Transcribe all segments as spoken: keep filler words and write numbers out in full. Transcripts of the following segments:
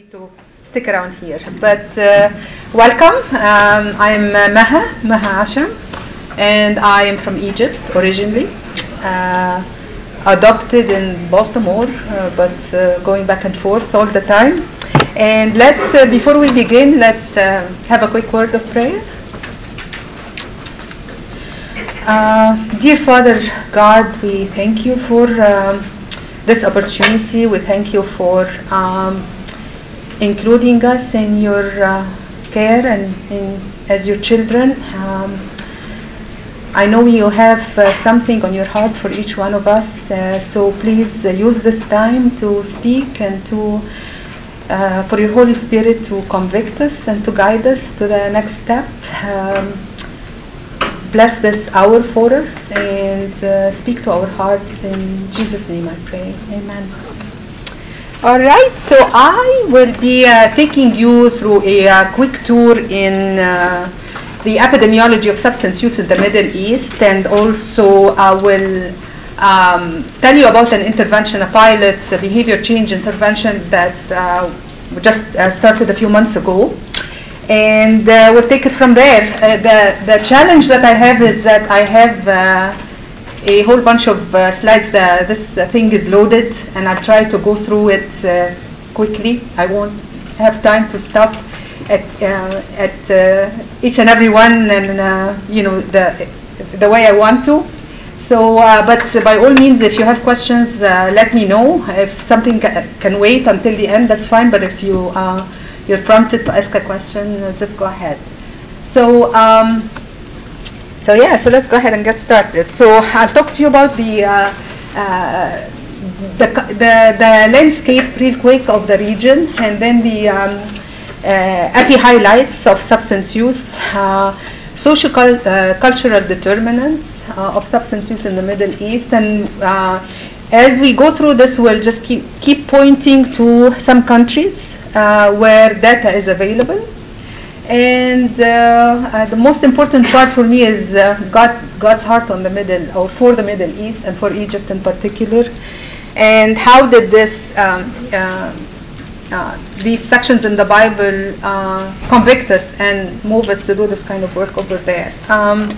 need to stick around here. But uh, welcome. Um, I'm uh, Maha, Maha Asham, and I am from Egypt originally. Uh, adopted in Baltimore, uh, but uh, going back and forth all the time. And let's, uh, before we begin, let's uh, have a quick word of prayer. Uh, dear Father God, we thank you for um, this opportunity. We thank you for um, including us in your uh, care and in, as your children. Um, I know you have uh, something on your heart for each one of us, uh, so please uh, use this time to speak and to uh, for your Holy Spirit to convict us and to guide us to the next step. Um, bless this hour for us and uh, speak to our hearts. In Jesus' name I pray. Amen. All right, so I will be uh, taking you through a uh, quick tour in uh, the epidemiology of substance use in the Middle East, and also I will um, tell you about an intervention, a pilot a behavior change intervention that uh, just uh, started a few months ago. And uh, we'll take it from there. Uh, the, the challenge that I have is that I have uh, a whole bunch of uh, slides. The, this uh, thing is loaded, and I'll try to go through it uh, quickly. I won't have time to stop at uh, at uh, each and every one, and uh, you know the the way I want to. So, uh, but by all means, if you have questions, uh, let me know. If something ca- can wait until the end, that's fine. But if you uh, you're prompted to ask a question, uh, just go ahead. So, um, so yeah, so let's go ahead and get started. So I'll talk to you about the uh, uh, the, the the landscape real quick of the region, and then the um, uh, epi highlights of substance use, uh, social cul- uh, cultural determinants uh, of substance use in the Middle East, and uh, as we go through this, we'll just keep keep pointing to some countries Uh, where data is available. And uh, uh, the most important part for me is uh, God, God's heart on the Middle, or for the Middle East and for Egypt in particular. And how did this, um, uh, uh, these sections in the Bible uh, convict us and move us to do this kind of work over there. Um,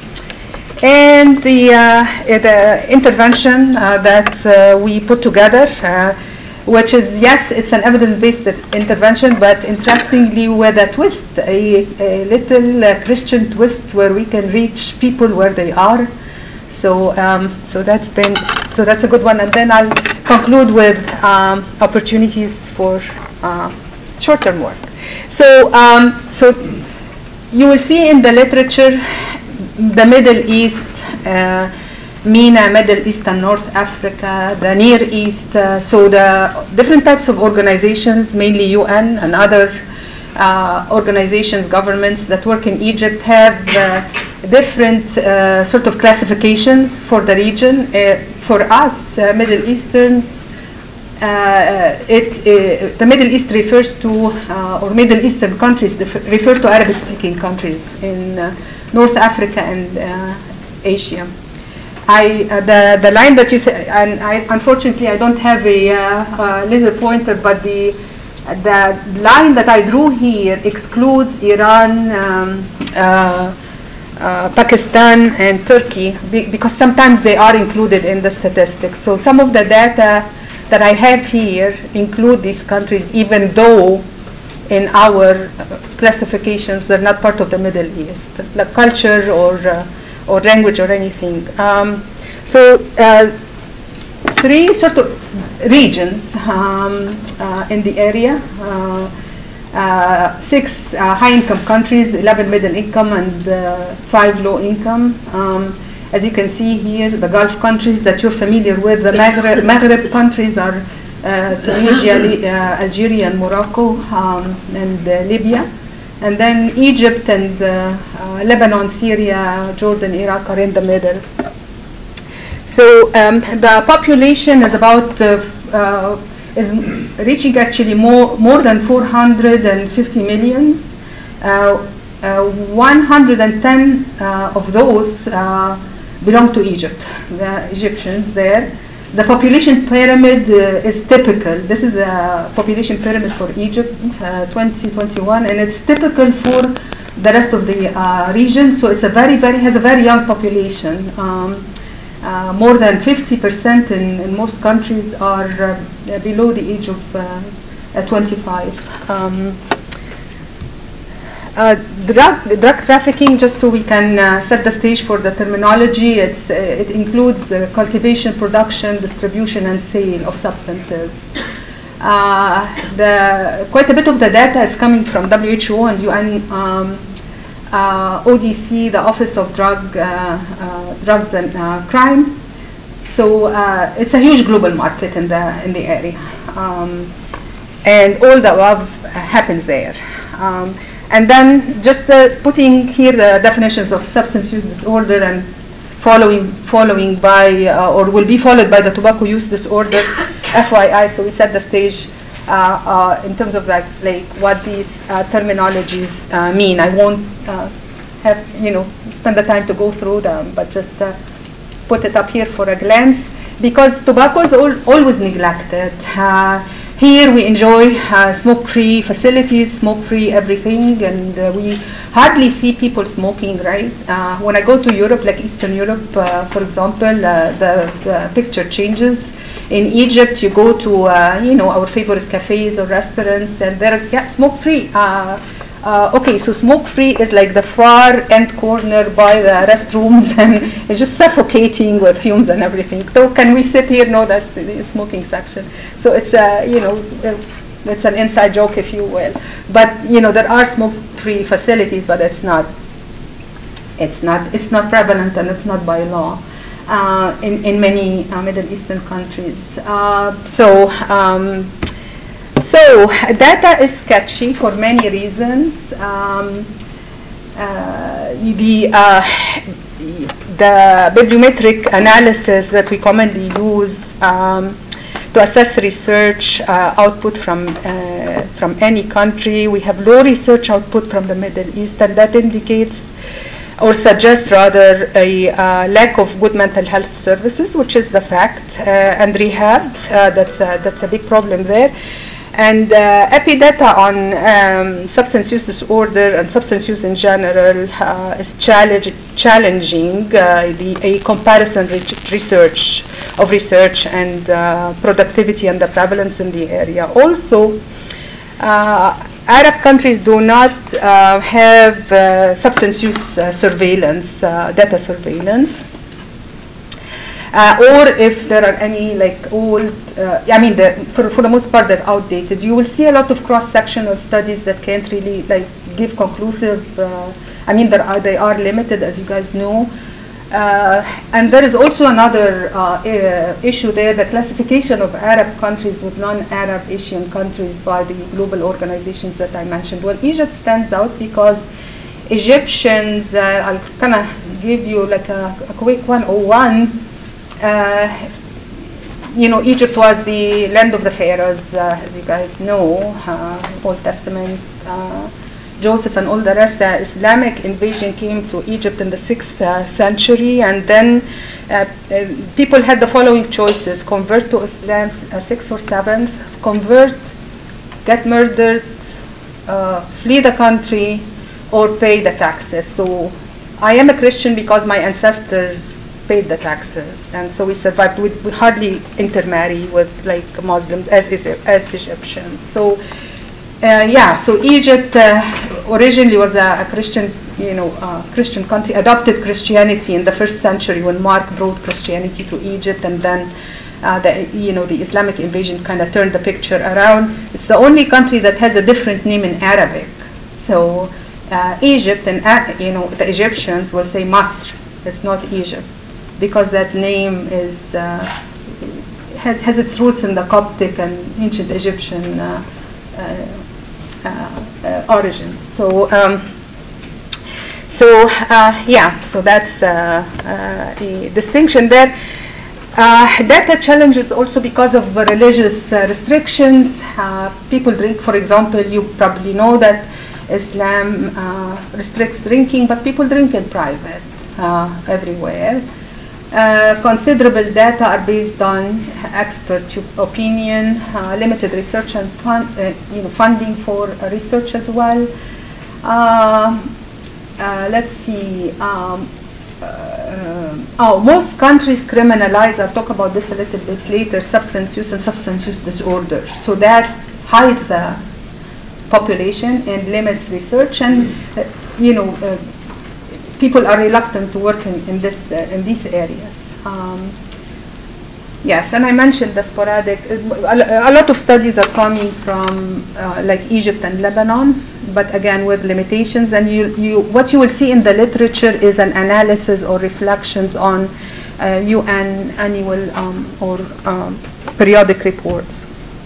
and the, uh, the intervention uh, that uh, we put together, uh, which is, yes, it's an evidence-based intervention, but interestingly with a twist, a, a little uh, Christian twist where we can reach people where they are. So, um, so that's been, so that's a good one. And then I'll conclude with um, opportunities for uh, short-term work. So, um, so you will see in the literature, the Middle East, uh, MENA, Middle East and North Africa, the Near East, uh, so the different types of organizations, mainly U N and other uh, organizations, governments that work in Egypt have uh, different uh, sort of classifications for the region. Uh, for us, uh, Middle Easterns, uh, it, uh, the Middle East refers to, uh, or Middle Eastern countries refer to Arabic-speaking countries in uh, North Africa and uh, Asia. I, uh, the, the line that you said, and I, unfortunately I don't have a uh, uh, laser pointer, but the, the line that I drew here excludes Iran, um, uh, uh, Pakistan, and Turkey, be, because sometimes they are included in the statistics. So some of the data that I have here include these countries, even though in our classifications they're not part of the Middle East, like culture or uh, or language or anything. Um, so uh, three sort of regions um, uh, in the area, uh, uh, six uh, high-income countries, eleven middle-income, and uh, five low-income. Um, as you can see here, the Gulf countries that you're familiar with, the Maghreb, Maghreb countries are uh, Tunisia, uh, Algeria, and Morocco, um, and uh, Libya. And then Egypt and uh, uh, Lebanon, Syria, Jordan, Iraq are in the middle. So um, the population is about uh, uh, is reaching actually more more than four hundred fifty million. Uh, uh, one hundred ten uh, of those uh, belong to Egypt, the Egyptians there. The population pyramid uh, is typical. This is the population pyramid for Egypt uh, twenty twenty-one, and it's typical for the rest of the uh, region. So it's a very, very has a very young population. Um, uh, more than fifty percent in, in most countries are uh, below the age of uh, uh, twenty-five. Um, Uh, drug, drug trafficking, just so we can uh, set the stage for the terminology, it's, uh, it includes uh, cultivation, production, distribution, and sale of substances. Uh, the, quite a bit of the data is coming from W H O and U N um, uh, O D C, the Office of Drug, uh, uh, Drugs and uh, Crime. So uh, it's a huge global market in the in the area, um, and all the above happens there. Um, And then just uh, putting here the definitions of substance use disorder and following following by uh, or will be followed by the tobacco use disorder, F Y I. So we set the stage uh, uh, in terms of like, like what these uh, terminologies uh, mean. I won't uh, have you know spend the time to go through them, but just uh, put it up here for a glance, because tobacco is al- always neglected. Uh, Here we enjoy uh, smoke-free facilities, smoke-free everything, and uh, we hardly see people smoking, right? Uh, when I go to Europe, like Eastern Europe, uh, for example, uh, the, the picture changes. In Egypt, you go to, uh, you know, our favorite cafes or restaurants, and there is yeah, smoke-free. Uh, uh, okay, so smoke-free is like the far end corner by the restrooms, and it's just suffocating with fumes and everything. So can we sit here? No, that's the, the smoking section. So it's a, you know, it's an inside joke, if you will. But you know, there are smoke-free facilities, but it's not, it's not, it's not prevalent, and it's not by law uh, in in many uh, Middle Eastern countries. Uh, so. Um, So data is sketchy for many reasons. Um, uh, the uh, the bibliometric analysis that we commonly use um, to assess research uh, output from uh, from any country, we have low research output from the Middle East, and that indicates or suggests rather a uh, lack of good mental health services, which is the fact, uh, and rehab. Uh, that's a, that's a big problem there. And uh, EpiData on um, substance use disorder and substance use in general uh, is challenge, challenging uh, the, a comparison re- research of research and uh, productivity and the prevalence in the area. Also, uh, Arab countries do not uh, have uh, substance use uh, surveillance, uh, data surveillance. Uh, or if there are any like old, uh, I mean, the, for, for the most part they're outdated. You will see a lot of cross-sectional studies that can't really like give conclusive. Uh, I mean, there are, they are limited, as you guys know. Uh, and there is also another uh, uh, issue there: the classification of Arab countries with non-Arab Asian countries by the global organizations that I mentioned. Well, Egypt stands out because Egyptians. Uh, I'll kind of give you like a, a quick one oh one. Uh, you know, Egypt was the land of the pharaohs, uh, as you guys know, uh, Old Testament, uh, Joseph and all the rest. The Islamic invasion came to Egypt in the sixth uh, century, and then uh, uh, people had the following choices: convert to Islam, uh, sixth or seventh, convert, get murdered, uh, flee the country, or pay the taxes. So I am a Christian because my ancestors paid the taxes, and so we survived. We, we hardly intermarry with like Muslims as as Egyptians. So uh, yeah, so Egypt uh, originally was a, a Christian, you know, uh, Christian country. Adopted Christianity in the first century when Mark brought Christianity to Egypt, and then uh, the you know the Islamic invasion kind of turned the picture around. It's the only country that has a different name in Arabic. So uh, Egypt, and uh, you know the Egyptians will say Masr. It's not Egypt, because that name is uh, has has its roots in the Coptic and ancient Egyptian uh, uh, uh, uh, origins. So, um, so uh, yeah, so that's uh, uh, a distinction there. Uh, data challenges also because of religious uh, restrictions. Uh, people drink, for example, you probably know that Islam uh, restricts drinking, but people drink in private uh, everywhere. Uh, considerable data are based on expert opinion, uh, limited research and fund, uh, you know, funding for uh, research as well. Uh, uh, let's see. Um, uh, oh, most countries criminalize. I'll talk about this a little bit later. Substance use and substance use disorder. So that hides the population and limits research, and uh, you know. Uh, people are reluctant to work in, in this uh, in these areas. Um, yes, and I mentioned the sporadic. A, a lot of studies are coming from uh, like Egypt and Lebanon, but again with limitations. And you, you, what you will see in the literature is an analysis or reflections on uh, U N annual um, or um, periodic reports.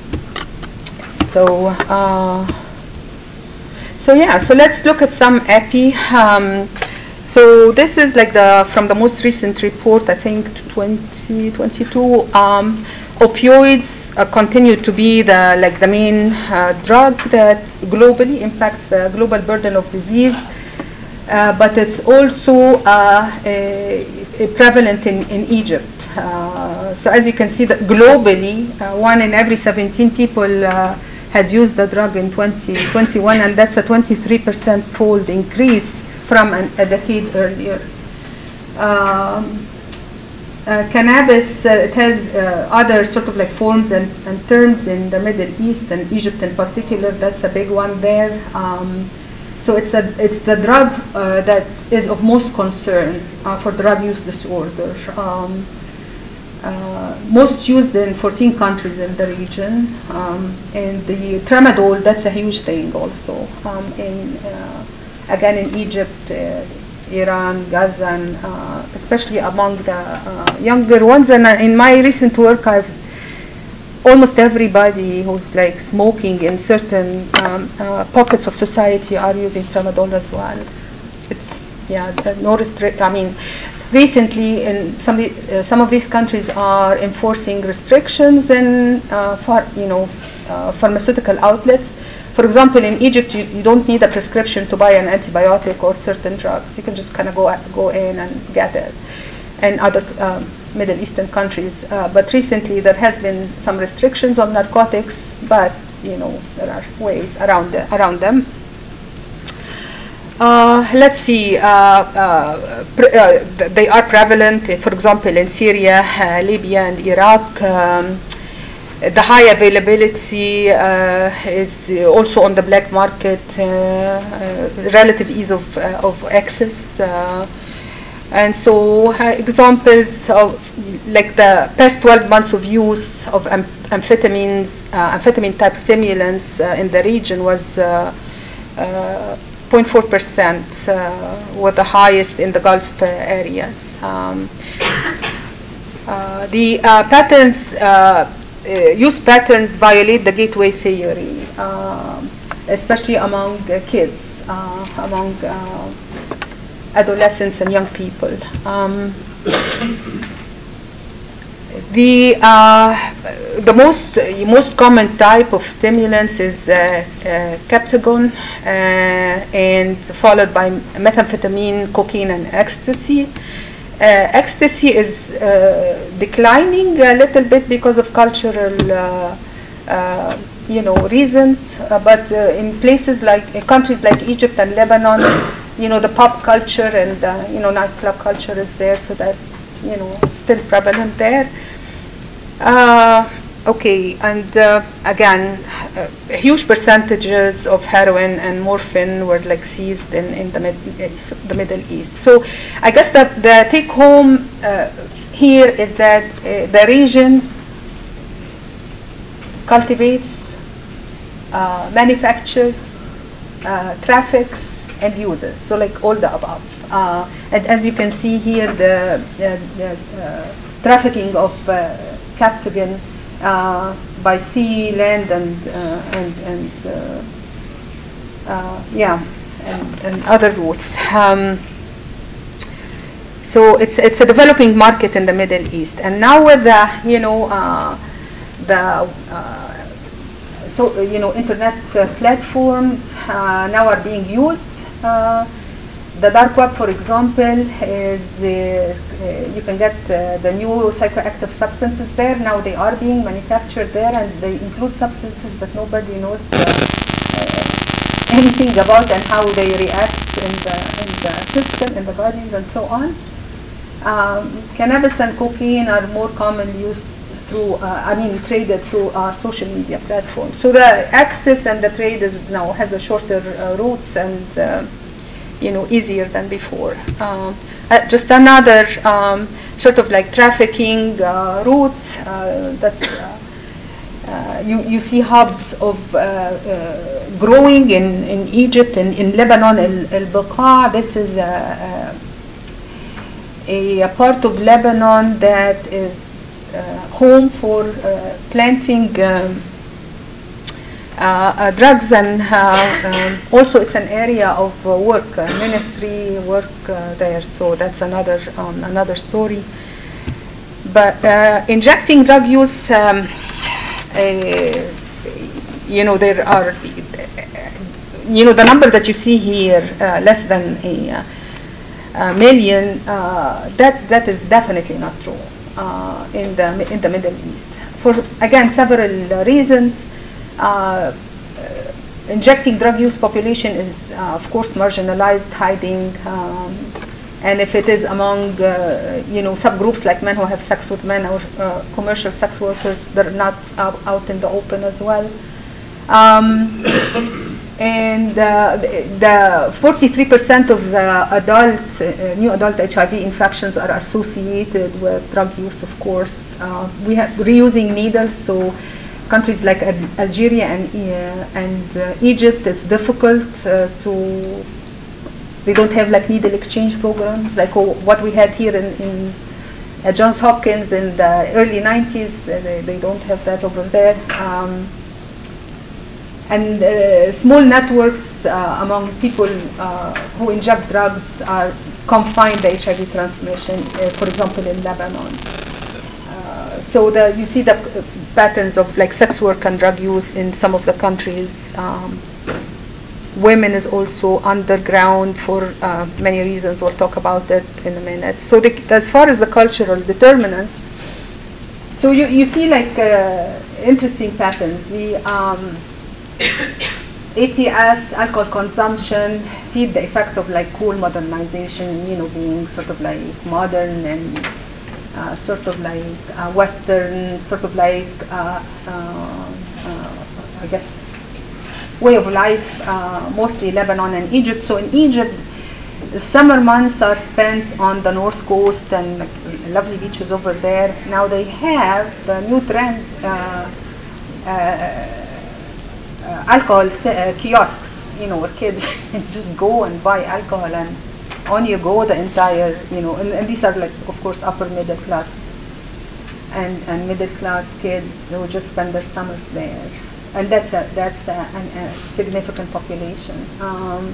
So. Uh, so yeah, so let's look at some epi. Um, So this is like the from the most recent report, I think twenty twenty-two. Um, opioids uh, continue to be the like the main uh, drug that globally impacts the global burden of disease, uh, but it's also uh, a, a prevalent in, in Egypt. Uh, so as you can see, that globally, uh, one in every seventeen people uh, had used the drug in twenty twenty-one, and that's a twenty-three percent fold increase from an, a decade earlier. Um, uh, cannabis, uh, it has uh, other sort of like forms and, and terms in the Middle East and Egypt in particular. That's a big one there. Um, so it's a, it's the drug uh, that is of most concern uh, for drug use disorder. Um, uh, most used in fourteen countries in the region. Um, and the tramadol, that's a huge thing also um, in uh, again in Egypt, uh, Iran, Gaza, and, uh, especially among the uh, younger ones. And uh, in my recent work, I've almost everybody who's like smoking in certain um, uh, pockets of society are using tramadol as well. It's yeah, no restrict. I mean, recently in some uh, some of these countries are enforcing restrictions in uh, for you know uh, pharmaceutical outlets. For example, in Egypt, you, you don't need a prescription to buy an antibiotic or certain drugs. You can just kind of go go in and get it. And other um, Middle Eastern countries, uh, but recently there has been some restrictions on narcotics, but you know there are ways around the, around them. Uh, let's see. Uh, uh, pre- uh, they are prevalent, uh, for example, in Syria, uh, Libya, and Iraq. Um, The high availability uh, is also on the black market, uh, uh, relative ease of, uh, of access. Uh, and so uh, examples of like the past twelve months of use of am- amphetamines, uh, amphetamine type stimulants uh, in the region was uh, uh, zero point four percent, uh, were the highest in the Gulf uh, areas. Um, uh, the uh, patterns uh, Uh, use patterns violate the gateway theory, uh, especially among uh, kids, uh, among uh, adolescents and young people. Um, the uh, the most uh, most common type of stimulants is uh, uh, captagon, uh, and followed by methamphetamine, cocaine, and ecstasy. Uh, ecstasy is uh, declining a little bit because of cultural, uh, uh, you know, reasons. Uh, but uh, in places like in countries like Egypt and Lebanon, you know, the pop culture and uh, you know nightclub culture is there, so that's you know still prevalent there. Uh, okay, and uh, again, uh, huge percentages of heroin and morphine were like seized in, in the, mid, the Middle East. So I guess that the take home uh, here is that uh, the region cultivates, uh, manufactures, uh, traffics, and uses. So like all the above. Uh, and as you can see here, the, the, the uh, trafficking of uh, captagon uh, by sea, land, and uh, and, and uh, uh, yeah, and, and other routes. Um, so it's it's a developing market in the Middle East, and now with the you know uh, the uh, so you know internet uh, platforms uh, now are being used. Uh, the dark web, for example, is the, uh, you can get uh, the new psychoactive substances there. Now they are being manufactured there, and they include substances that nobody knows uh, uh, anything about and how they react in the, in the system, in the bodies, and so on. Um, cannabis and cocaine are more commonly used through, uh, I mean, traded through uh, social media platforms. So the access and the trade is now has a shorter uh, routes and uh, you know, easier than before. Um, uh, just another um, sort of like trafficking uh, route. Uh, that's uh, uh, you you see hubs of uh, uh, growing in, in Egypt and in Lebanon. El, El Baqa. This is a, a, a part of Lebanon that is uh, home for uh, planting. Um, Uh, uh, drugs and uh, um, also it's an area of uh, work, uh, ministry work uh, there. So that's another um, another story. But uh, injecting drug use, um, uh, you know, there are, you know, the number that you see here, uh, less than a, a million. Uh, that that is definitely not true uh, in the in the Middle East for again several reasons. Uh, uh, injecting drug use population is uh, of course marginalized, hiding, um, and if it is among uh, you know subgroups like men who have sex with men or uh, commercial sex workers, they're not out, out in the open as well. Um, and uh, the forty-three percent of the adult uh, new adult H I V infections are associated with drug use. Of course, uh, we have reusing needles, so countries like Algeria and uh, and uh, Egypt, it's difficult uh, to. They don't have like needle exchange programs like oh, what we had here in, in uh, Johns Hopkins in the early nineties. Uh, they, they don't have that over there. Um, and uh, small networks uh, among people uh, who inject drugs are confine the H I V transmission. Uh, for example, in Lebanon. So the, you see the patterns of like sex work and drug use in some of the countries. Um, women is also underground for uh, many reasons. We'll talk about that in a minute. So the, as far as the cultural determinants, so you, you see like uh, interesting patterns. The um, A T S, alcohol consumption, feed the effect of like cool modernization, you know, being sort of like modern and Uh, sort of like uh, Western, sort of like uh, uh, uh, I guess way of life, uh, mostly Lebanon and Egypt. So in Egypt, the summer months are spent on the north coast and like, lovely beaches over there. Now they have the new trend, uh, uh, uh, alcohol uh, kiosks, you know, where kids just go and buy alcohol and on you go the entire, you know, and, and these are like, of course, upper middle class and, and middle class kids who just spend their summers there, and that's a that's a, an, a significant population. Um,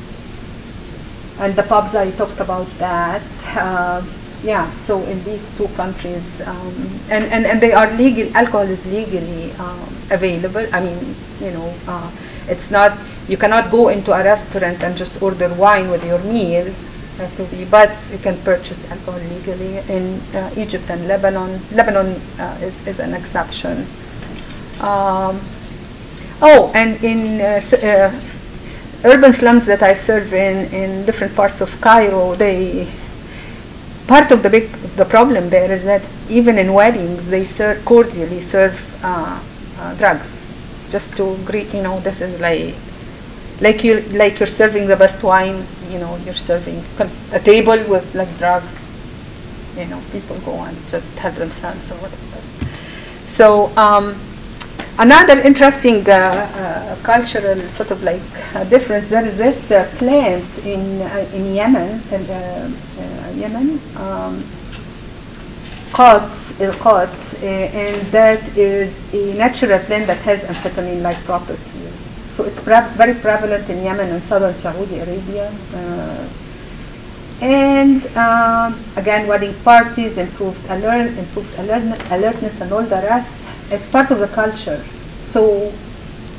and the pubs, I talked about that. Uh, yeah, so in these two countries, um, and, and and they are legal. Alcohol is legally um, available. I mean, you know, uh, it's not. You cannot go into a restaurant and just order wine with your meal. To be, but you can purchase alcohol legally in uh, Egypt and Lebanon. Lebanon uh, is, is an exception. Um, oh, and in uh, uh, urban slums that I serve in, in different parts of Cairo, they part of the big the problem there is that even in weddings they serve, cordially serve uh, uh, drugs, just to greet. You know, this is like. Like you, like you're serving the best wine, you know, you're serving a table with like drugs, you know, people go and just have themselves or whatever. So um, another interesting uh, uh, cultural sort of like uh, difference. There is this uh, plant in uh, in Yemen, in, uh, uh, Yemen, um, qat, qat, uh, and that is a natural plant that has amphetamine-like properties. So it's pre- very prevalent in Yemen and southern Saudi Arabia. Uh, and um, again, wedding parties, improved alert, improves alert- alertness and all the rest. It's part of the culture. So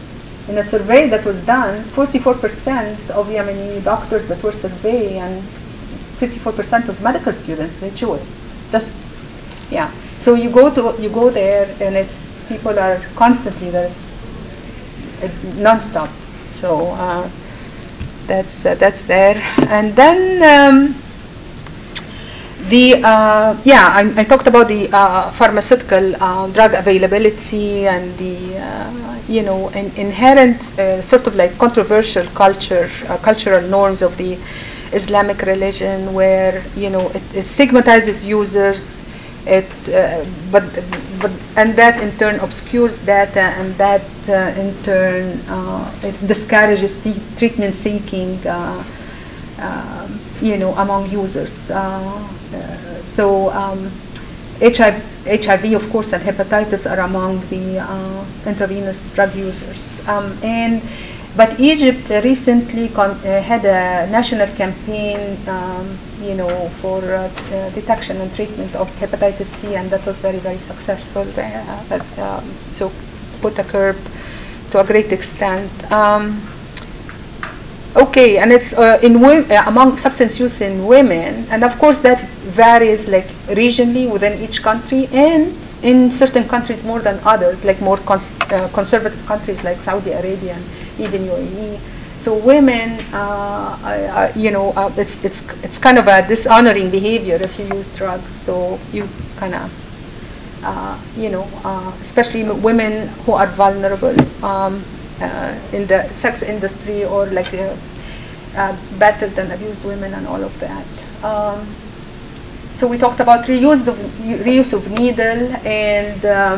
in a survey that was done, forty-four percent of Yemeni doctors that were surveyed and fifty-four percent of medical students, they chew it. Just, yeah. So you go to you go there, and it's people are constantly there's uh, non-stop. So uh, that's uh, that's there, and then. Um, The uh, yeah, I, I talked about the uh, pharmaceutical uh, drug availability and the uh, you know in, inherent uh, sort of like controversial culture, uh, cultural norms of the Islamic religion, where you know it, it stigmatizes users, it uh, but but and that in turn obscures data, and that uh, in turn uh, it discourages the treatment seeking. Uh, Uh, you know, among users. Uh, uh, so um, H I V, H I V, of course, and hepatitis are among the uh, intravenous drug users. Um, and but Egypt recently con- uh, had a national campaign, um, you know, for uh, uh, detection and treatment of hepatitis C, and that was very, very successful there. But, um, so put a curb to a great extent. Um, Okay, and it's uh, in wo- uh, among substance use in women, and of course that varies like regionally within each country, and in certain countries more than others, like more cons- uh, conservative countries like Saudi Arabia and even U A E. So women, uh, uh, you know, uh, it's it's it's kind of a dishonoring behavior if you use drugs. So you kind of, uh, you know, uh, especially women who are vulnerable. Um, Uh, in the sex industry, or like uh, uh, battered and abused women and all of that. Um, so we talked about reuse of, reuse of needle and um,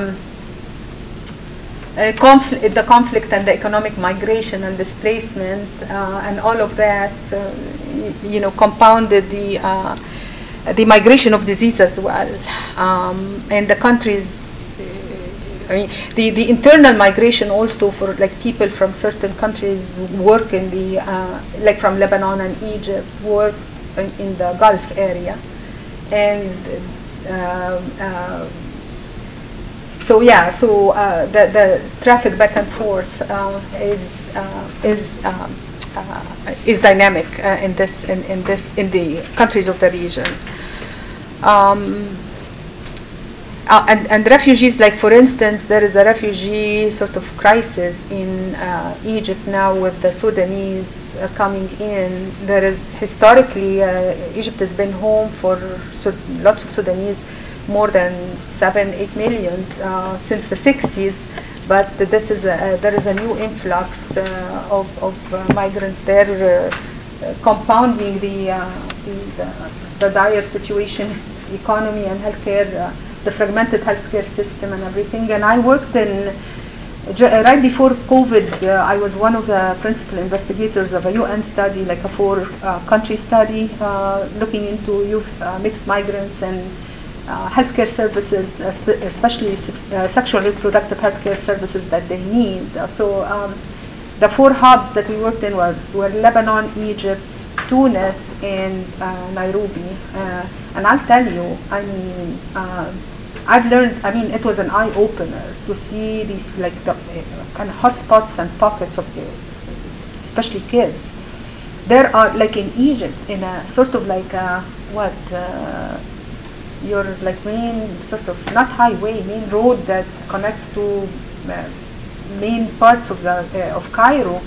uh, confl- the conflict and the economic migration and displacement uh, and all of that, uh, you, you know, compounded the uh, the migration of disease as well. Um, and the countries I mean, the, the internal migration also for like people from certain countries work in the, uh, like from Lebanon and Egypt, work in, in the Gulf area. And uh, uh, so yeah, so uh, the, the traffic back and forth uh, is uh, is um, uh, is dynamic uh, in this in, in this in the countries of the region. Um, Uh, and, and refugees, like for instance, there is a refugee sort of crisis in uh, Egypt now with the Sudanese uh, coming in. There is historically, uh, Egypt has been home for so, lots of Sudanese, more than seven, eight millions uh, since the sixties. But this is a, there is a new influx uh, of, of uh, migrants there, uh, uh, compounding the, uh, the, the the dire situation, economy and healthcare. Uh, the fragmented healthcare system and everything. And I worked in, right before COVID, uh, I was one of the principal investigators of a U N study, like a four uh, country study, uh, looking into youth, uh, mixed migrants and uh, healthcare services, especially uh, sexual reproductive healthcare services that they need. Uh, so um, the four hubs that we worked in were, were Lebanon, Egypt, Tunis, and uh, Nairobi. Uh, and I'll tell you, I mean, uh, I've learned, I mean, it was an eye-opener to see these, like, the uh, kind of hotspots and pockets of, the, especially kids. There are, like in Egypt, in a sort of like, a, what, uh, your, like, main, sort of, not highway, main road that connects to uh, main parts of, the, uh, of Cairo.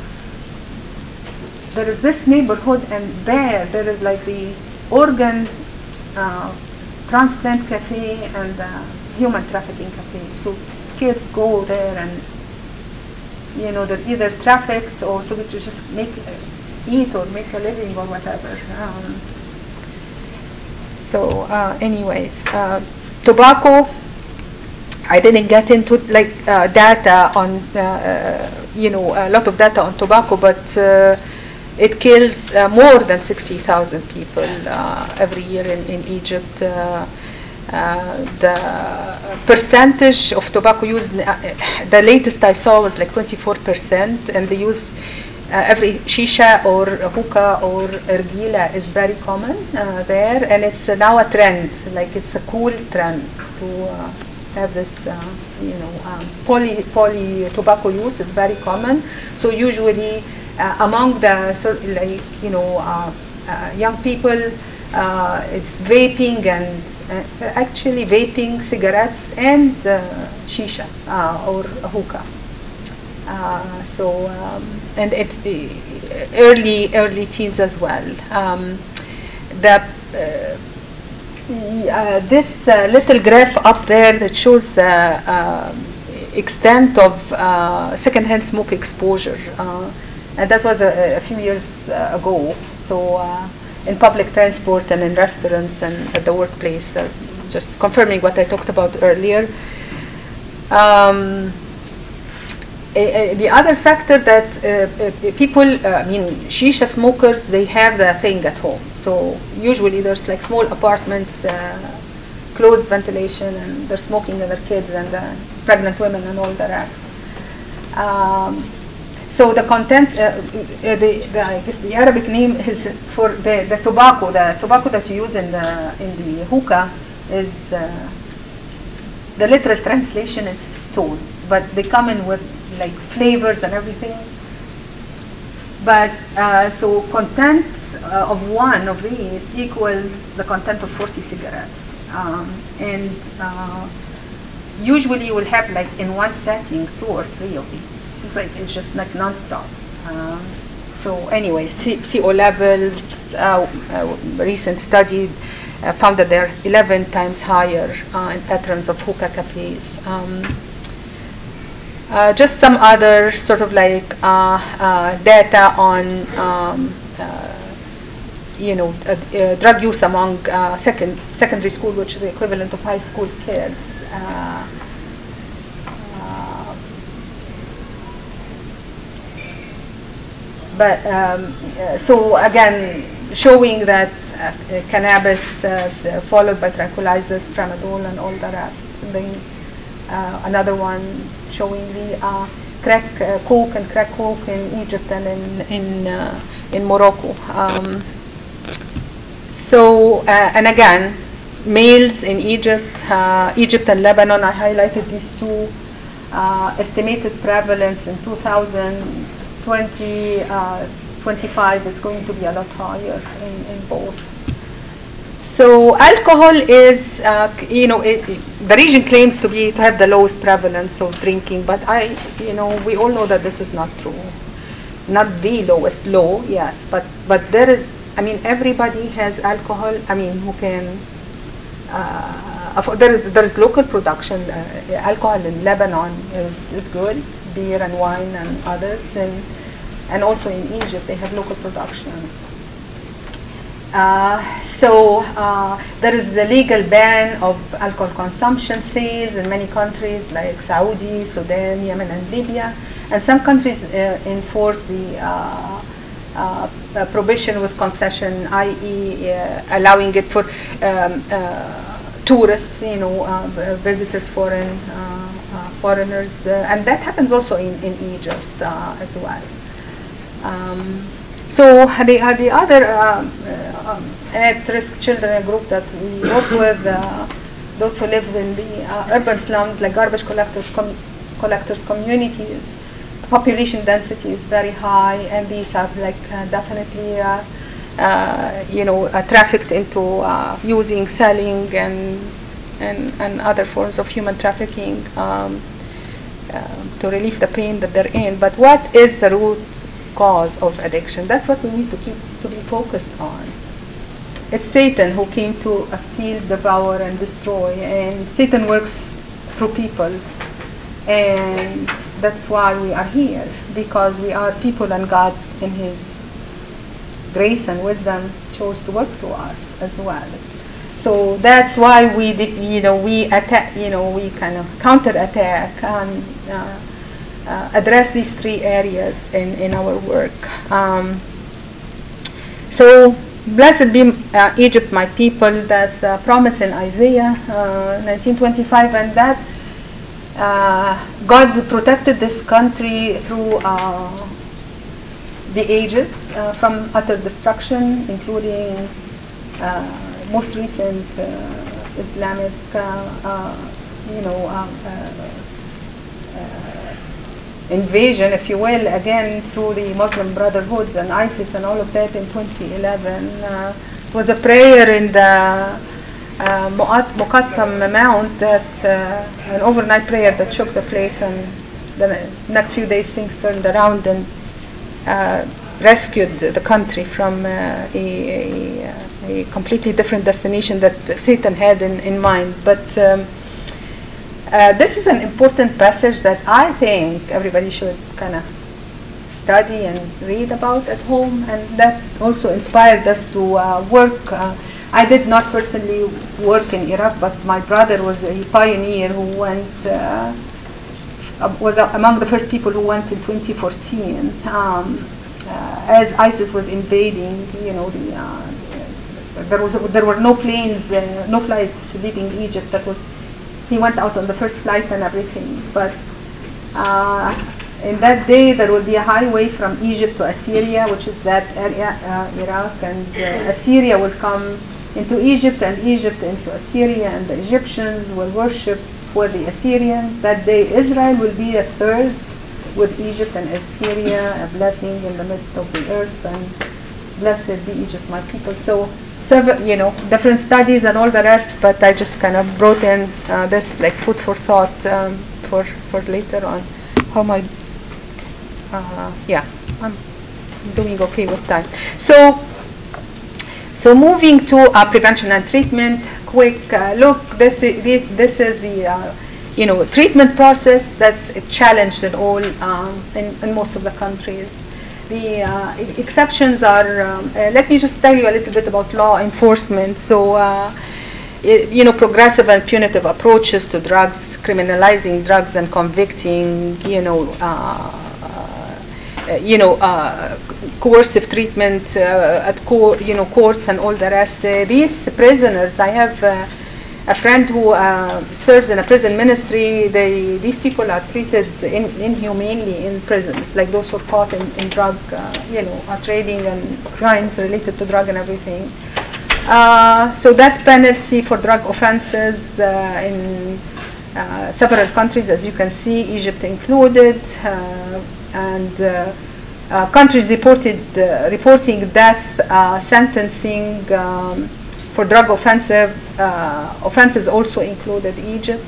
There is this neighborhood, and there, there is, like, the organ uh, transplant cafe and uh, human trafficking cafe. So kids go there, and you know they're either trafficked or to, to just make uh, eat or make a living or whatever. Um, so, uh, anyways, uh, tobacco. I didn't get into like uh, data on uh, you know a lot of data on tobacco, but uh, it kills uh, more than sixty thousand people uh, every year in, in Egypt. Uh, uh, the percentage of tobacco use, uh, the latest I saw was like twenty-four percent, and the use uh, every shisha or hookah or ergila is very common uh, there, and it's uh, now a trend, like it's a cool trend to uh, have this, uh, you know, um, poly, poly tobacco use is very common. So usually uh, among the sort of like, you know, uh, uh, young people, uh, it's vaping and uh, actually vaping cigarettes and uh, shisha uh, or hookah. Uh, so um, and it's uh, early early teens as well. Um, the uh, uh, this uh, little graph up there that shows the uh, extent of uh, secondhand smoke exposure, uh, and that was a, a few years uh, ago. So uh, in public transport and in restaurants and at the workplace, uh, just confirming what I talked about earlier. Um, Uh, the other factor that uh, uh, people, uh, I mean, shisha smokers, they have the thing at home. So usually there's like small apartments, uh, closed ventilation, and they're smoking with their kids and uh, pregnant women and all the rest. Um, so the content, uh, uh, the, the, I guess the Arabic name is for the, the tobacco. The tobacco that you use in the in the hookah is uh, the literal translation is stone, but they come in with like flavors and everything. But uh, so content uh, of one of these equals the content of forty cigarettes, um, and uh, usually you will have like in one setting two or three of these. It's just like it's just like non-stop. Um, so anyways, C- CO levels, uh, uh, recent study uh, found that they're eleven times higher uh, in patrons of hookah cafes. Um, Uh, just some other sort of like uh, uh, data on, um, uh, you know, uh, uh, drug use among uh, second secondary school, which is the equivalent of high school kids. Uh, uh, but um, uh, so again, showing that uh, cannabis uh, followed by tranquilizers, tramadol, and all the rest. And then uh, another one showing the uh, crack uh, coke and crack coke in Egypt and in in uh, in Morocco. Um, so uh, and again, males in Egypt, uh, Egypt and Lebanon. I highlighted these two. Uh, estimated prevalence in two thousand twenty, uh, twenty-five. It's going to be a lot higher in, in both. So alcohol is, uh, you know, it, it, the region claims to be to have the lowest prevalence of drinking, but I, you know, we all know that this is not true. Not the lowest, low, yes, but but there is. I mean, everybody has alcohol. I mean, who can? Uh, there is there is local production. Uh, alcohol in Lebanon is, is good, beer and wine and others, and and also in Egypt they have local production. Uh, so uh, there is the legal ban of alcohol consumption sales in many countries like Saudi, Sudan, Yemen, and Libya, and some countries uh, enforce the uh, uh, uh, prohibition with concession, that is, uh, allowing it for um, uh, tourists, you know, uh, visitors, foreign uh, uh, foreigners, uh, and that happens also in in Egypt uh, as well. Um, So the, uh, the other uh, uh, at-risk children group that we work with, uh, those who live in the uh, urban slums, like garbage collectors, com- collectors communities, population density is very high, and these are like uh, definitely, uh, uh, you know, uh, trafficked into uh, using, selling, and, and and other forms of human trafficking um, uh, to relieve the pain that they're in. But what is the root cause of addiction? That's what we need to keep to be focused on. It's Satan who came to uh, steal, devour, and destroy, and Satan works through people, and that's why we are here, because we are people, and God in his grace and wisdom chose to work through us as well. So that's why we did, you know, we attack, you know, we kind of counter-attack and uh, Uh, address these three areas in, in our work. Um, so, blessed be uh, Egypt, my people. That's a promise in Isaiah uh, nineteen twenty-five, and that uh, God protected this country through uh, the ages uh, from utter destruction, including uh, most recent uh, Islamic uh, uh, you know, um, uh, uh, invasion, if you will, again through the Muslim Brotherhood and ISIS and all of that in twenty eleven. Uh, was a prayer in the uh, Muqattam Mount, that uh, an overnight prayer that shook the place, and the next few days things turned around and uh, rescued the country from uh, a, a, a completely different destination that Satan had in, in mind. But um, uh, this is an important passage that I think everybody should kind of study and read about at home, and that also inspired us to uh, work. Uh, I did not personally work in Iraq, but my brother was a pioneer who went, uh, was among the first people who went in twenty fourteen, um, uh, as ISIS was invading. You know, the, uh, there was there were no planes, uh, no flights leaving Egypt. That was he went out on the first flight and everything, but. Uh, In that day, there will be a highway from Egypt to Assyria, which is that area, uh, Iraq, and uh, Assyria will come into Egypt, and Egypt into Assyria, and the Egyptians will worship for the Assyrians. That day, Israel will be a third with Egypt and Assyria, a blessing in the midst of the earth, and blessed be Egypt, my people. So, several, you know, different studies and all the rest, but I just kind of brought in uh, this like food for thought um, for for later on. How my Uh, yeah, I'm doing okay with time. So, so moving to uh, prevention and treatment. Quick uh, look. This is this, this is the uh, you know treatment process that's challenged in all um, in, in most of the countries. The uh, exceptions are. Um, uh, let me just tell you a little bit about law enforcement. So. Uh, You know, progressive and punitive approaches to drugs, criminalizing drugs and convicting, you know, uh, uh, you know, uh, coercive treatment uh, at court, you know, courts and all the rest. Uh, these prisoners, I have uh, a friend who uh, serves in a prison ministry. They, these people are treated in, inhumanely in prisons, like those who are caught in, in drug, uh, you know, uh, trading and crimes related to drug and everything. Uh, so that penalty for drug offenses uh, in uh, several countries, as you can see, Egypt included, uh, and uh, uh, countries reported uh, reporting death uh, sentencing um, for drug offensive uh, offenses also included Egypt.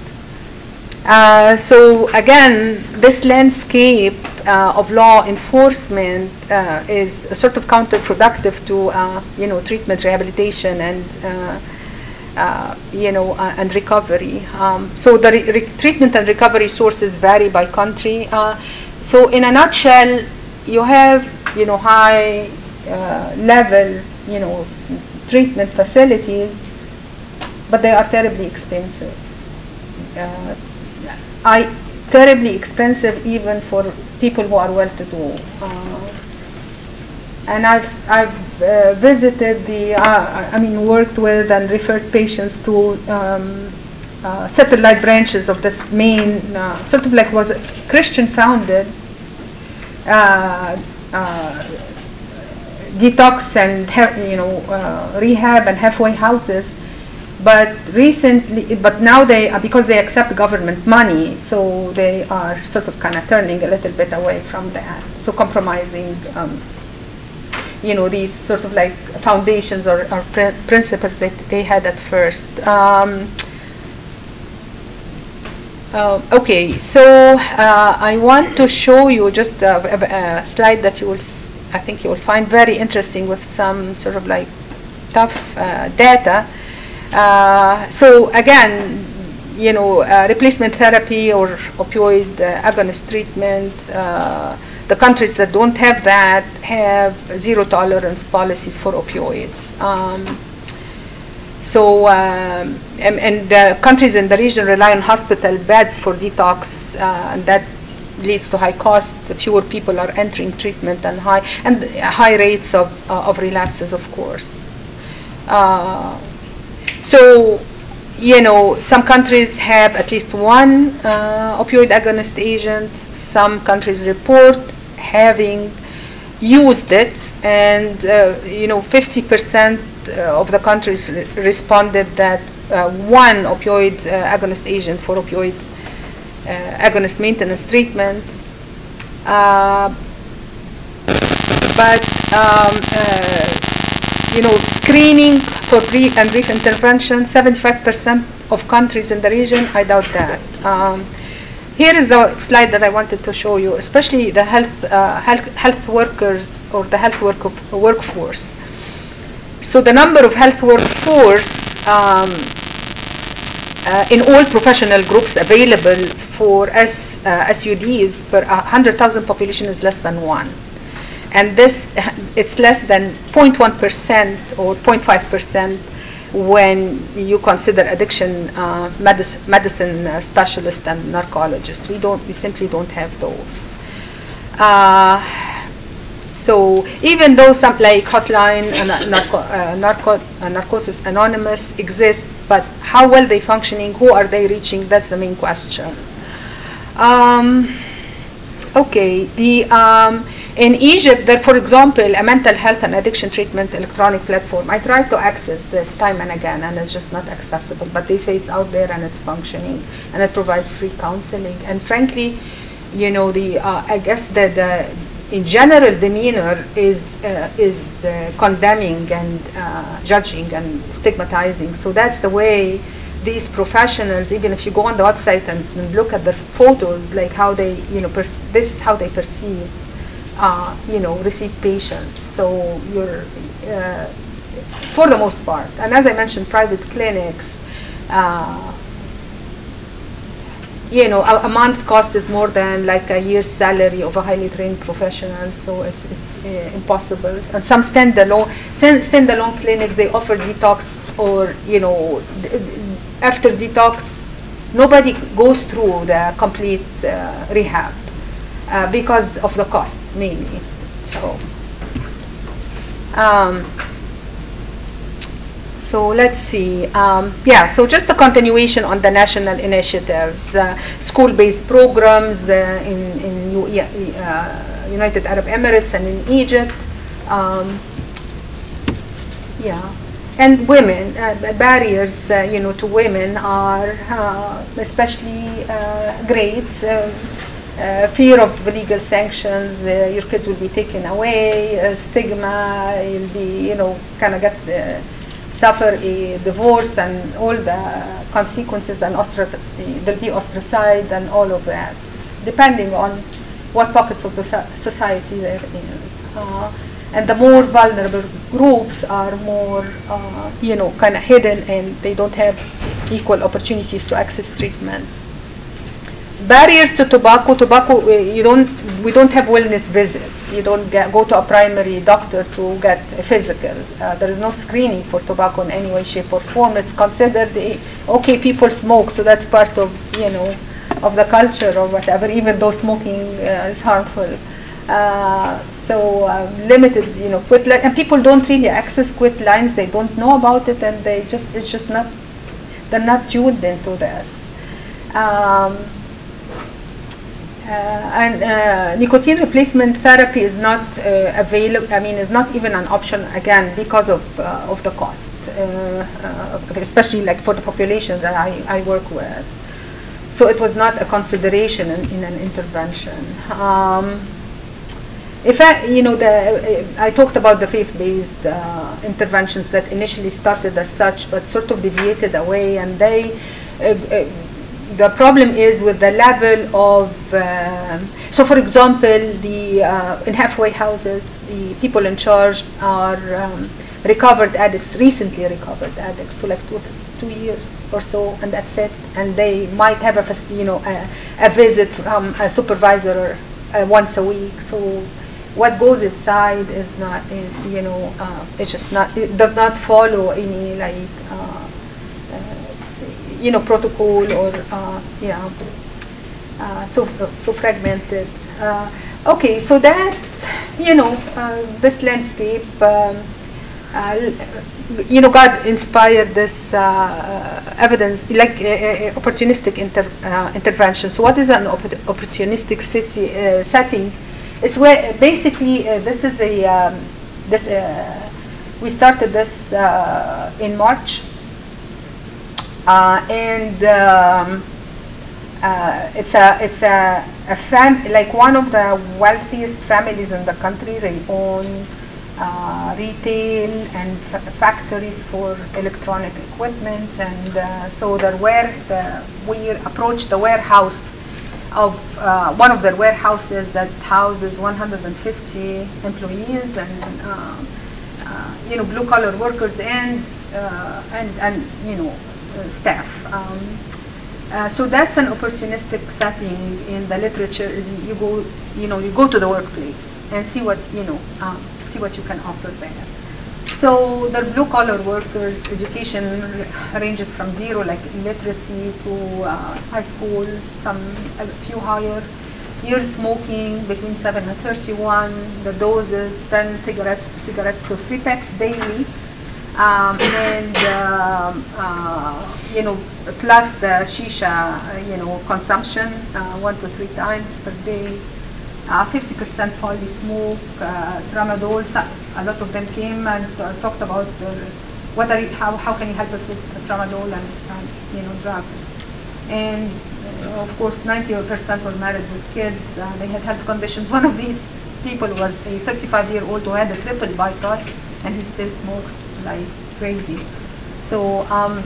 Uh, so again, this landscape uh, of law enforcement uh, is sort of counterproductive to uh, you know treatment, rehabilitation, and uh, uh, you know uh, and recovery. Um, so the re- re- treatment and recovery sources vary by country. Uh, so in a nutshell, you have you know high uh, level you know treatment facilities, but they are terribly expensive. Uh, I terribly expensive even for people who are well-to-do. Uh, and I've I've uh, visited the uh, I mean worked with and referred patients to um, uh, satellite branches of this main uh, sort of like was Christian founded uh, uh, detox and you know uh, rehab and halfway houses. But recently, but now they, because they accept government money, so they are sort of kind of turning a little bit away from that. So compromising, um, you know, these sort of like foundations or, or pr- principles that they had at first. Um, uh, okay, so uh, I want to show you just a, a, a slide that you will, I think you will find very interesting with some sort of like tough uh, data. Uh, so again, you know, uh, replacement therapy or opioid uh, agonist treatment. Uh, the countries that don't have that have zero tolerance policies for opioids. Um, so, um, and, and the countries in the region rely on hospital beds for detox, uh, and that leads to high cost. Fewer people are entering treatment, and high and high rates of uh, of relapses, of course. Uh, So, you know, some countries have at least one uh, opioid agonist agent. Some countries report having used it, and uh, you know, fifty percent of the countries re- responded that uh, one opioid uh, agonist agent for opioid uh, agonist maintenance treatment. Uh, but um, uh, you know, screening for brief and brief intervention, seventy-five percent of countries in the region, I doubt that. Um, here is the slide that I wanted to show you, especially the health uh, health, health workers or the health work of, workforce. So the number of health workforce um, uh, in all professional groups available for S, uh, S U Ds per one hundred thousand population is less than one. And this, it's less than zero point one percent or zero point five percent when you consider addiction uh, medicine, medicine uh, specialists and narcologists. We don't, we simply don't have those. Uh, so even though some like Hotline and uh, narco, uh, narco, uh, Narcosis Anonymous exist, but how well they functioning, who are they reaching? That's the main question. Um, okay, the um, in Egypt, there, for example, a mental health and addiction treatment electronic platform. I tried to access this time and again, and it's just not accessible. But they say it's out there and it's functioning, and it provides free counseling. And frankly, you know, the uh, I guess that the in general demeanor is uh, is uh, condemning and uh, judging and stigmatizing. So that's the way these professionals, even if you go on the website and, and look at the photos, like how they, you know, pers- this is how they perceive. Uh, you know, receive patients. So you're, uh, for the most part, and as I mentioned, private clinics, uh, you know, a, a month cost is more than like a year's salary of a highly trained professional. So it's it's uh, impossible. And some standalone standalone clinics, they offer detox, or you know, after detox, nobody goes through the complete uh, rehab. Uh, because of the cost, mainly. So, um, so let's see. Um, yeah, so just a continuation on the national initiatives, uh, school-based programs uh, in, in U- uh, United Arab Emirates and in Egypt. Um, yeah, and women, uh, barriers, uh, you know, to women are uh, especially uh, great. Um, Uh, fear of legal sanctions, uh, your kids will be taken away, uh, stigma, you'll be, you know, kind of get uh, suffer a divorce and all the consequences, and ostrac- they'll be ostracized and all of that, depending on what pockets of the society they're in. Uh, and the more vulnerable groups are more, uh, you know, kind of hidden, and they don't have equal opportunities to access treatment. Barriers to tobacco. Tobacco, you don't. We don't have wellness visits. You don't get, go to a primary doctor to get a physical. Uh, there is no screening for tobacco in any way, shape, or form. It's considered a, okay. People smoke, so that's part of, you know, of the culture or whatever. Even though smoking uh, is harmful. Uh, so uh, limited, you know, quit li- and people don't really access quit lines. They don't know about it, and they just it's just not. They're not tuned into this. Um, Uh, and uh, nicotine replacement therapy is not uh, available. I mean, is not even an option again because of uh, of the cost, uh, uh, especially like for the population that I, I work with. So it was not a consideration in, in an intervention. Um, if I, you know, the I talked about the faith-based uh, interventions that initially started as such, but sort of deviated away, and they. Uh, uh, The problem is with the level of, uh, so for example, the uh, in halfway houses, the people in charge are um, recovered addicts, recently recovered addicts, so like two, two years or so, and that's it. And they might have a, you know, a, a visit from a supervisor uh, once a week. So what goes inside is not, you know, uh, it's just not, it does not follow any like. Uh, you know, protocol or uh, yeah, uh, so so fragmented. Uh, okay, so that, you know, uh, this landscape, um, uh, you know, God inspired this uh, evidence, like uh, uh, opportunistic inter, uh, intervention. So what is an opp- opportunistic city, uh, setting? It's where basically uh, this is a um, this uh, we started this uh, in March. uh, and um, uh, it's a it's a, a fam like one of the wealthiest families in the country. They own uh, retail and f- factories for electronic equipment, and uh, so there were the, we approached the warehouse of uh, one of their warehouses that houses one hundred fifty employees and uh, uh, you know blue collar workers and uh, and and you know uh, staff. Um, uh, so that's an opportunistic setting in the literature. Is you go you know you go to the workplace and see what you know um, see what you can offer there. So the blue collar workers education ranges from zero, like literacy, to uh, high school, some a few higher. Years smoking between seven and thirty-one. The doses, ten cigarettes, cigarettes to three packs daily, um, and um, uh, you know plus the shisha, you know consumption uh, one to three times per day. Uh, fifty percent poly smoke, uh, tramadol. So a lot of them came and uh, talked about uh, what are you, how how can you help us with tramadol and, and you know drugs. And uh, of course, ninety percent were married with kids. Uh, they had health conditions. One of these people was a thirty-five year old who had a triple bypass, and he still smokes like crazy. So. Um,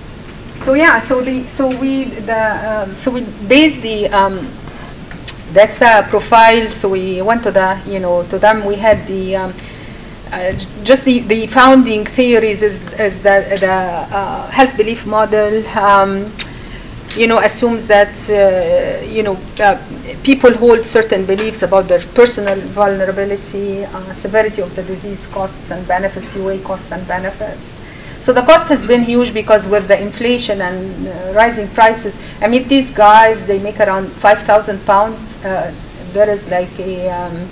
so yeah, so the so we the um, so we based the um, that's the profile. So we went to the, you know, to them. We had the, um, uh, just the, the founding theories is, is that the uh, health belief model, um, you know, assumes that, uh, you know, uh, people hold certain beliefs about their personal vulnerability, uh, severity of the disease, costs and benefits. You weigh costs and benefits. So the cost has been huge because with the inflation and uh, rising prices, I mean, these guys, they make around five thousand pounds. Uh, there is like a, um,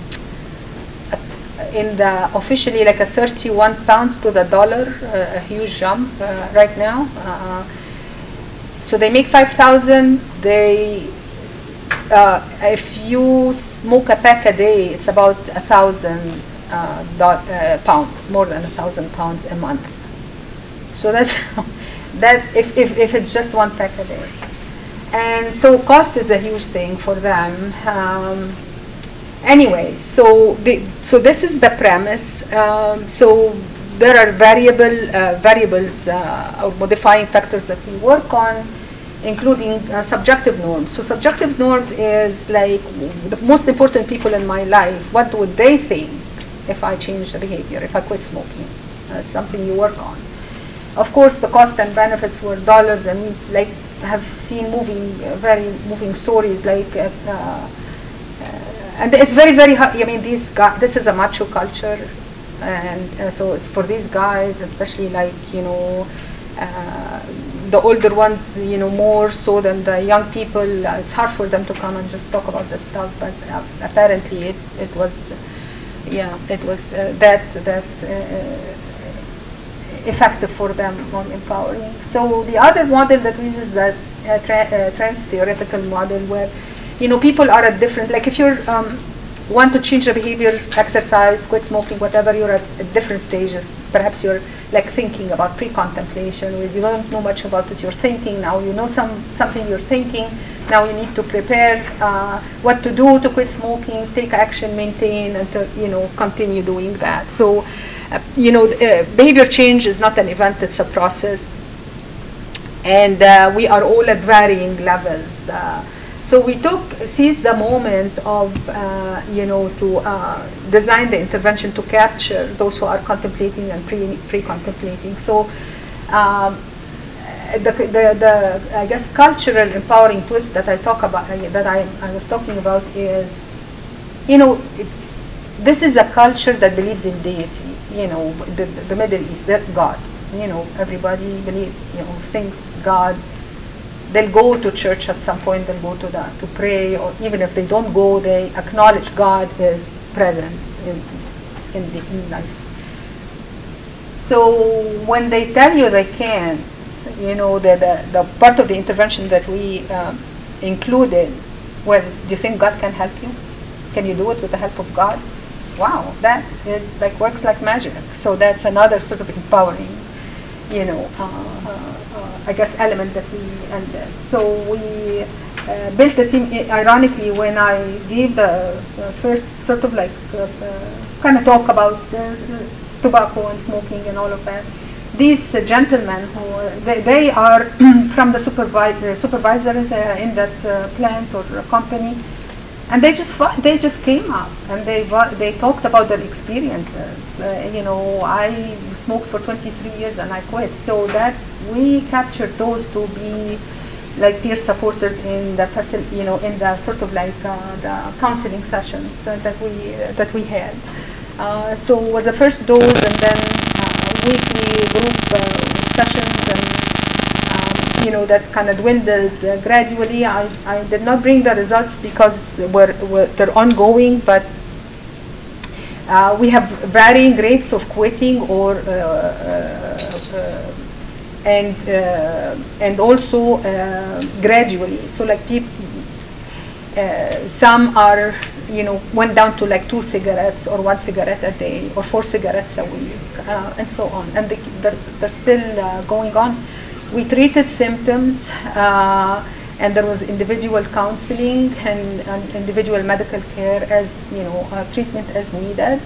a, in the officially like a thirty-one pounds to the dollar, uh, a huge jump uh, right now. Uh, so they make five thousand. They, uh, if you smoke a pack a day, it's about a thousand uh, do- uh, pounds, more than a thousand pounds a month. So that's that if, if, if it's just one pack a day. And so cost is a huge thing for them. Um, anyway, so the, so this is the premise. Um, so there are variable uh, variables uh, or modifying factors that we work on, including uh, subjective norms. So subjective norms is like the most important people in my life. What would they think if I change the behavior, if I quit smoking? That's something you work on. Of course, the cost and benefits were dollars, and we like have seen moving, uh, very moving stories. Like, uh, uh, and it's very, very hard. I mean, these guys. This is a macho culture, and uh, so it's for these guys, especially like you know, uh, the older ones, you know, more so than the young people. Uh, it's hard for them to come and just talk about this stuff, but uh, apparently it, it was, yeah, it was uh, that that. Uh, effective for them, more empowering. So the other model that uses that uh, tra- uh, trans theoretical model, where you know people are at different, like if you're um, want to change the behavior, exercise, quit smoking, whatever, you're at, at different stages. Perhaps you're like thinking about pre-contemplation, where you don't know much about it, you're thinking. Now you know some something, you're thinking. Now you need to prepare uh, what to do to quit smoking, take action, maintain, and to, you know continue doing that. So uh, you know uh, behavior change is not an event, it's a process, and uh, we are all at varying levels. Uh, so we took seized the moment of uh, you know to uh, design the intervention to capture those who are contemplating and pre pre contemplating. So um, the, the the I guess cultural empowering twist that I talk about, uh, that I, I was talking about, is you know it, this is a culture that believes in deity. You know the, the Middle East, that God. You know everybody believes, you know thinks God. They'll go to church at some point, they'll go to the, to pray, or even if they don't go, they acknowledge God is present in, in, the, in life. So when they tell you they can't, you know, the, the, the part of the intervention that we um, included, well, do you think God can help you? Can you do it with the help of God? Wow, that is like works like magic. So that's another sort of empowering. you know, uh, uh, uh, I guess element that we ended. So we uh, built the team. Ironically, when I gave the, the first sort of like uh, uh, kind of talk about uh, tobacco and smoking and all of that, these uh, gentlemen who uh, they, they are from the supervi- uh, supervisors uh, in that uh, plant or company. And they just they just came up and they they talked about their experiences. Uh, you know, I smoked for twenty-three years and I quit. So that we captured those to be like peer supporters in the facil- you know in the sort of like uh, the counseling sessions uh, that we uh, that we had. Uh, so it was the first dose and then uh, weekly group uh, sessions and. You know, that kind of dwindled uh, gradually. I, I did not bring the results because we're, we're, they're ongoing, but uh, we have varying rates of quitting or uh, uh, uh, and uh, and also uh, gradually. So like people, uh, some are you know went down to like two cigarettes or one cigarette a day or four cigarettes a week uh, and so on, and they, they're, they're still uh, going on. We treated symptoms, uh, and there was individual counseling and, and individual medical care as you know, uh, treatment as needed.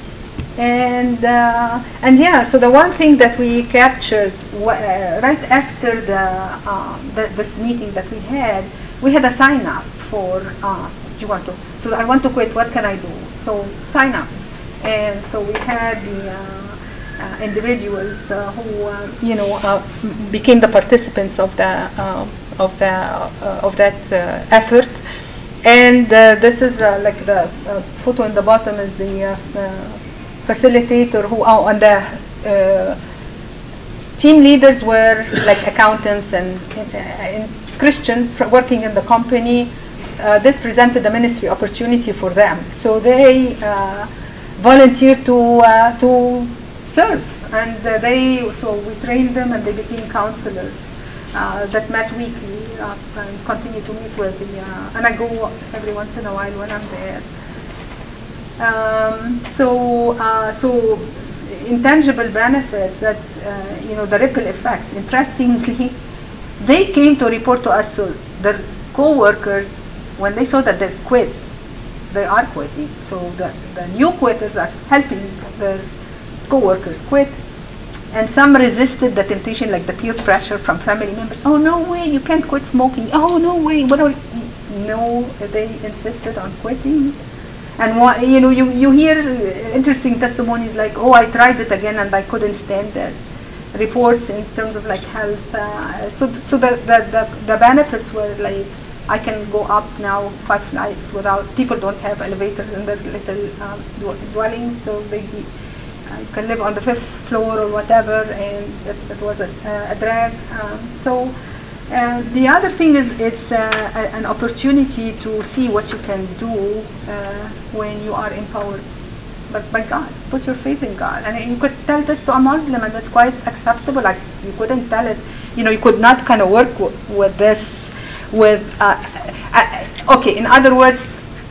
And uh, and yeah, so the one thing that we captured w- uh, right after the, um, the this meeting that we had, we had a sign up for. Uh, do you want to? So I want to quit. What can I do? So sign up, and so we had the. Uh, Uh, individuals uh, who uh, you know uh, became the participants of the uh, of the uh, of that uh, effort, and uh, this is uh, like the uh, photo in the bottom is the uh, uh, facilitator who oh, and the uh, team leaders were like accountants and, and Christians working in the company. Uh, this presented a ministry opportunity for them, so they uh, volunteered to uh, to serve, and uh, they so we trained them and they became counselors uh, that met weekly uh, and continue to meet with the uh, and I go every once in a while when I'm there. Um, so uh, so intangible benefits that uh, you know the ripple effects. Interestingly, they came to report to us. So their co-workers, when they saw that they quit, they are quitting. So the, the new quitters are helping their co-workers quit, and some resisted the temptation, like the peer pressure from family members. Oh no way, you can't quit smoking. Oh no way, what are you? No, they insisted on quitting. And what, you know, you, you hear interesting testimonies like, oh, I tried it again and I couldn't stand it. Reports in terms of like health. Uh, so so the, the, the, the benefits were like, I can go up now five flights without, people don't have elevators in their little um, dwellings, so they uh, you can live on the fifth floor or whatever, and it, it was a, a drag. Um, so uh, the other thing is it's uh, a, an opportunity to see what you can do uh, when you are empowered but by God. Put your faith in God. And you could tell this to a Muslim and that's quite acceptable. Like you couldn't tell it, you know, you could not kind of work w- with this with, uh, uh, okay, in other words,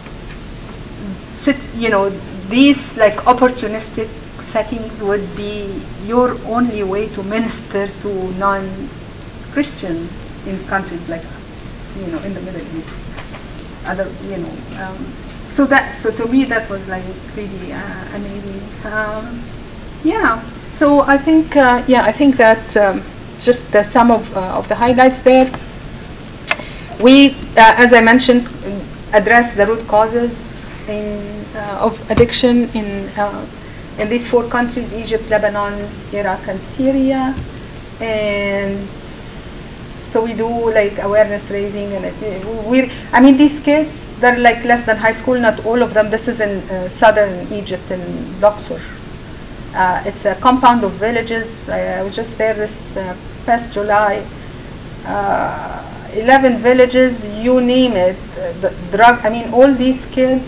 sit, you know, these like opportunistic settings would be your only way to minister to non-Christians in countries like, you know, in the Middle East. Other, you know, um, so that, so to me that was like really uh, amazing. Um, yeah. So I think, uh, yeah, I think that um, just the, some of uh, of the highlights there. We, uh, as I mentioned, address the root causes in, uh, of addiction in uh, in these four countries: Egypt, Lebanon, Iraq, and Syria. And so we do like awareness raising, and it, we, I mean, these kids, they're like less than high school. Not all of them. This is in uh, southern Egypt, in Luxor. Uh, it's a compound of villages. I, I was just there this uh, past July. Uh, eleven villages, you name it. Uh, the drug. I mean, all these kids.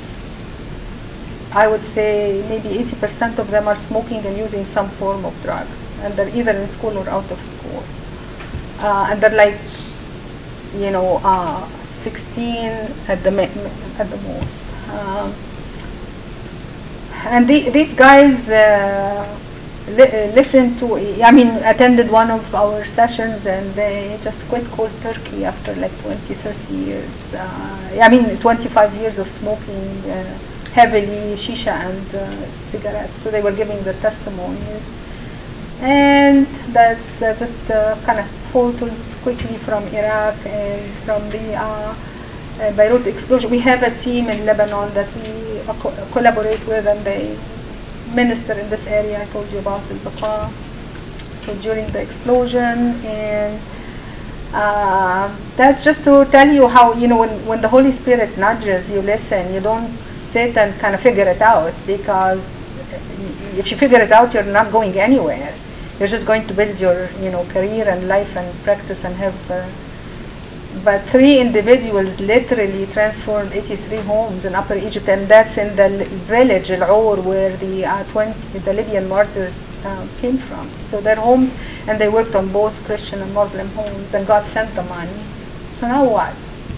I would say maybe eighty percent of them are smoking and using some form of drugs, and they're either in school or out of school. Uh, and they're like, you know, uh, sixteen at the at the most. Um, and the, these guys, uh, li- uh, listened to, I mean, attended one of our sessions, and they just quit cold turkey after like twenty, thirty years. Uh, I mean, twenty-five years of smoking uh, heavily shisha and uh, cigarettes. So they were giving their testimonies. And that's uh, just uh, kind of photos quickly from Iraq and from the uh, uh, Beirut explosion. We have a team in Lebanon that we uh, co- collaborate with, and they minister in this area I told you about, Al-Baqa. So during the explosion, and uh, that's just to tell you how, you know, when, when the Holy Spirit nudges, you listen. You don't sit and kind of figure it out, because if you figure it out, you're not going anywhere. You're just going to build your, you know, career and life and practice and have. Uh, but three individuals literally transformed eighty-three homes in Upper Egypt, and that's in the village Al-Our, where the uh, twenty the Libyan martyrs uh, came from. So their homes, and they worked on both Christian and Muslim homes, and God sent the money. So now what?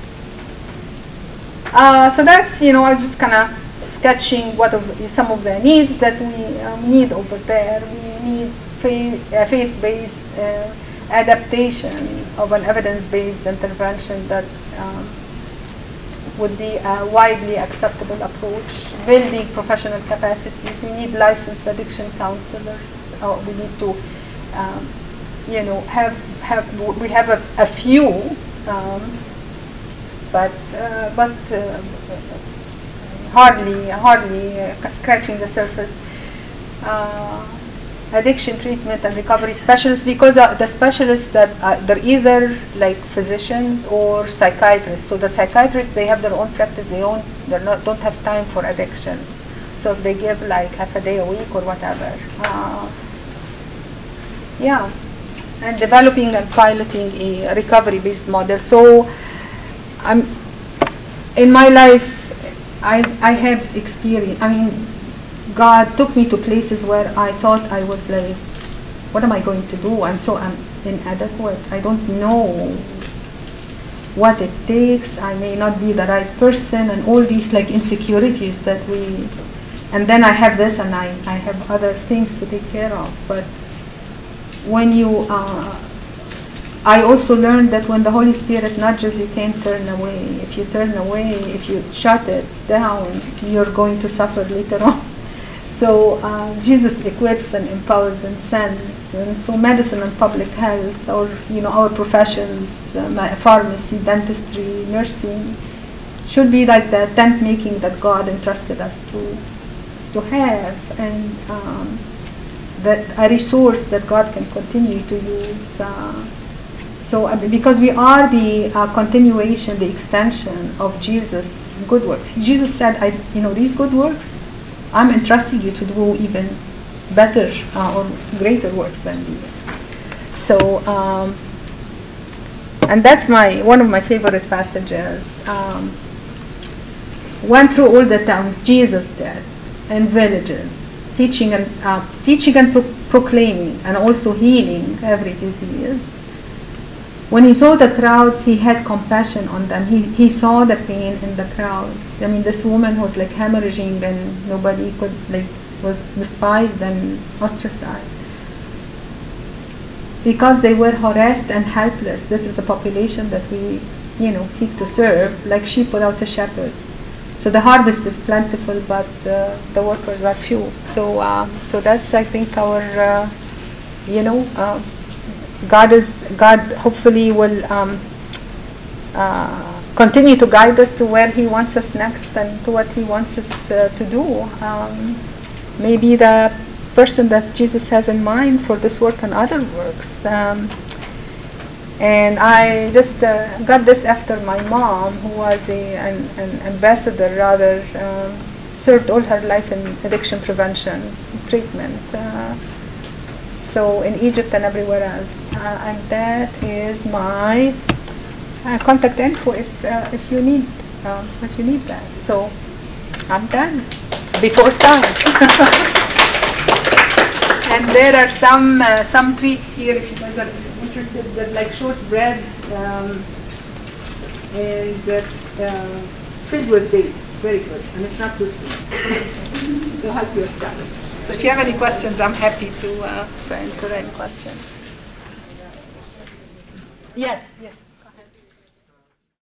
Uh, so that's, you know, I was just kind of sketching what of some of the needs that we um, need over there. We need faith, uh, faith-based uh, adaptation of an evidence-based intervention that um, would be a widely acceptable approach. Building professional capacities. We need licensed addiction counselors. Uh, we need to, um, you know, have have we have a, a few, um, but uh, but uh, hardly hardly uh, scratching the surface. Uh, addiction treatment and recovery specialists, because uh, the specialists that uh, they're either like physicians or psychiatrists. So the psychiatrists, they have their own practice, they own they not don't have time for addiction. So if they give like half a day a week or whatever, uh, yeah, and developing and piloting a recovery-based model. So I'm in my life, I I have experience. I mean, God took me to places where I thought I was like, what am I going to do? I'm so I'm inadequate. I don't know what it takes. I may not be the right person, and all these like insecurities that we, and then I have this and I, I have other things to take care of. But when you, uh, I also learned that when the Holy Spirit nudges, you can't turn away. If you turn away, if you shut it down, you're going to suffer later on. So uh, Jesus equips and empowers and sends, and so medicine and public health, or you know, our professions, uh, pharmacy, dentistry, nursing, should be like the tent making that God entrusted us to to have, and um, that a resource that God can continue to use. Uh, so uh, because we are the uh, continuation, the extension of Jesus' good works. Jesus said, "I, you know, these good works, I'm entrusting you to do even better uh, or greater works than these." So, um, and that's my one of my favorite passages. Um, went through all the towns Jesus did, and villages, teaching and uh, teaching and pro- proclaiming, and also healing every disease. When he saw the crowds, he had compassion on them. He he saw the pain in the crowds. I mean, this woman was like hemorrhaging, and nobody could, like, was despised and ostracized because they were harassed and helpless. This is the population that we, you know, seek to serve, like sheep without a shepherd. So the harvest is plentiful, but uh, the workers are few. So uh, so that's, I think, our uh, you know. Uh, God is God. Hopefully, will um, uh, continue to guide us to where He wants us next, and to what He wants us uh, to do. Um, maybe the person that Jesus has in mind for this work and other works. Um, and I just uh, got this after my mom, who was a, an, an ambassador, rather, um, served all her life in addiction prevention treatment. Uh, So in Egypt and everywhere else, uh, and that is my uh, contact info if uh, if you need um, if you need that. So I'm done before time. And there are some uh, some treats here if you guys are interested. There's like short bread um, and uh, filled with dates. Very good, and it's not too sweet. So help yourselves. So if you have any questions, I'm happy to, uh, to answer any questions. Yes, yes.